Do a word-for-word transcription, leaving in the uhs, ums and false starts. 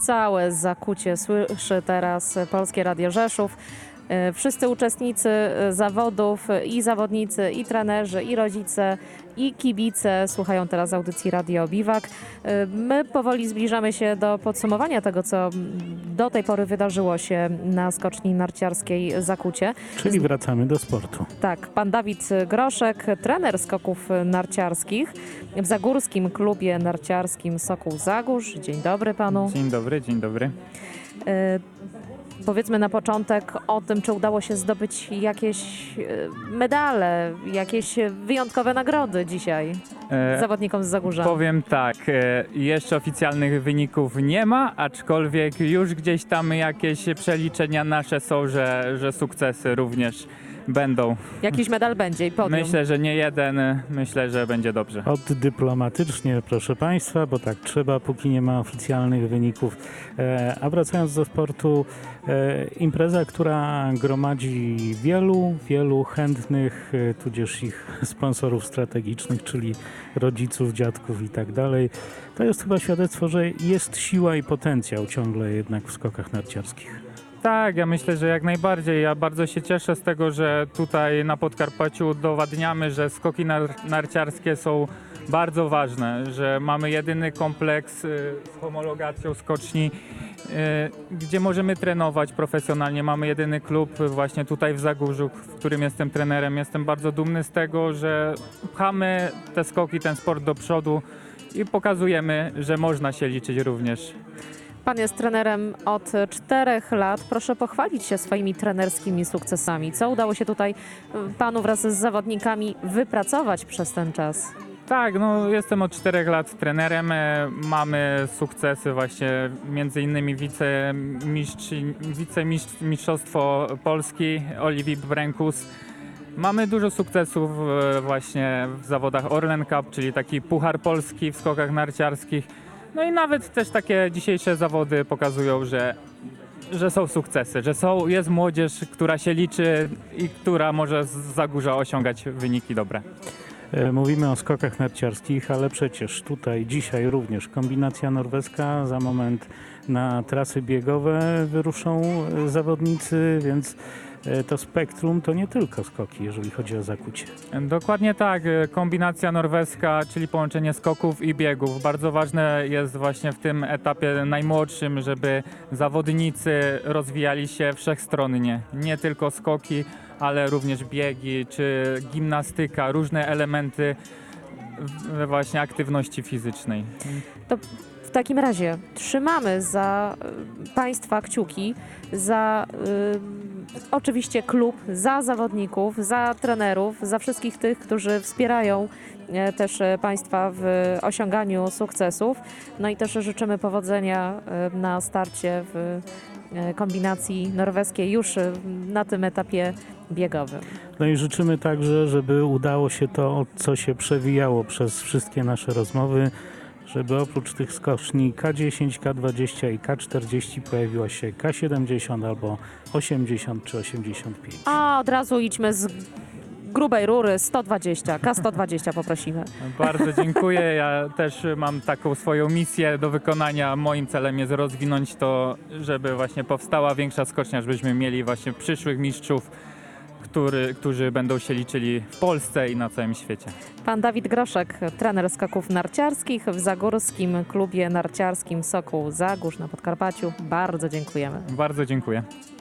całe Zakucie słyszy teraz Polskie Radio Rzeszów. Wszyscy uczestnicy zawodów, i zawodnicy, i trenerzy, i rodzice, i kibice słuchają teraz audycji Radio Biwak. My powoli zbliżamy się do podsumowania tego, co do tej pory wydarzyło się na skoczni narciarskiej Zakucie. Czyli wracamy do sportu. Tak, pan Dawid Groszek, trener skoków narciarskich w Zagórskim Klubie Narciarskim Sokół Zagórz. Dzień dobry panu. Dzień dobry, dzień dobry. Powiedzmy na początek o tym, czy udało się zdobyć jakieś medale, jakieś wyjątkowe nagrody dzisiaj E, zawodnikom z Zagórza. Powiem tak, e, jeszcze oficjalnych wyników nie ma, aczkolwiek już gdzieś tam jakieś przeliczenia nasze są, że, że sukcesy również będą. Jakiś medal będzie i podium. Myślę, że nie jeden, myślę, że będzie dobrze. Oddyplomatycznie, proszę Państwa, bo tak trzeba, póki nie ma oficjalnych wyników. E, a wracając do sportu, e, impreza, która gromadzi wielu, wielu chętnych, e, tudzież ich sponsorów strategicznych, czyli rodziców, dziadków i tak dalej. To jest chyba świadectwo, że jest siła i potencjał ciągle jednak w skokach narciarskich. Tak, ja myślę, że jak najbardziej. Ja bardzo się cieszę z tego, że tutaj na Podkarpaciu udowadniamy, że skoki nar- narciarskie są bardzo ważne, że mamy jedyny kompleks y, z homologacją skoczni, y, gdzie możemy trenować profesjonalnie. Mamy jedyny klub właśnie tutaj w Zagórzu, w którym jestem trenerem. Jestem bardzo dumny z tego, że pchamy te skoki, ten sport do przodu i pokazujemy, że można się liczyć również. Pan jest trenerem od czterech lat. Proszę pochwalić się swoimi trenerskimi sukcesami. Co udało się tutaj panu wraz z zawodnikami wypracować przez ten czas? Tak, no jestem od czterech lat trenerem. E, Mamy sukcesy właśnie, między innymi wicemistrz, wicemistrzostwo Polski Oliwii Brękus. Mamy dużo sukcesów e, właśnie w zawodach Orlen Cup, czyli taki Puchar Polski w skokach narciarskich. No i nawet też takie dzisiejsze zawody pokazują, że, że są sukcesy, że są, jest młodzież, która się liczy i która może z Zagórza osiągać wyniki dobre. Mówimy o skokach narciarskich, ale przecież tutaj dzisiaj również kombinacja norweska, za moment na trasy biegowe wyruszą zawodnicy, więc to spektrum to nie tylko skoki, jeżeli chodzi o Zakucie. Dokładnie tak. Kombinacja norweska, czyli połączenie skoków i biegów. Bardzo ważne jest właśnie w tym etapie najmłodszym, żeby zawodnicy rozwijali się wszechstronnie. Nie tylko skoki, ale również biegi czy gimnastyka, różne elementy właśnie aktywności fizycznej. To w takim razie trzymamy za y, państwa kciuki, za y, oczywiście klub, za zawodników, za trenerów, za wszystkich tych, którzy wspierają y, też y, państwa w osiąganiu sukcesów. No i też życzymy powodzenia y, na starcie w y, kombinacji norweskiej już y, na tym etapie biegowym. No i życzymy także, żeby udało się to, co się przewijało przez wszystkie nasze rozmowy, żeby oprócz tych skoczni K dziesięć, K dwadzieścia i K czterdzieści pojawiła się K siedemdziesiąt albo osiemdziesiąt czy osiemdziesiąt pięć. A od razu idźmy z grubej rury sto dwadzieścia, K sto dwadzieścia poprosimy. Bardzo dziękuję. Ja też mam taką swoją misję do wykonania. Moim celem jest rozwinąć to, żeby właśnie powstała większa skocznia, żebyśmy mieli właśnie przyszłych mistrzów, który, którzy będą się liczyli w Polsce i na całym świecie. Pan Dawid Groszek, trener skoków narciarskich w Zagórskim Klubie Narciarskim Sokół Zagórz na Podkarpaciu. Bardzo dziękujemy. Bardzo dziękuję.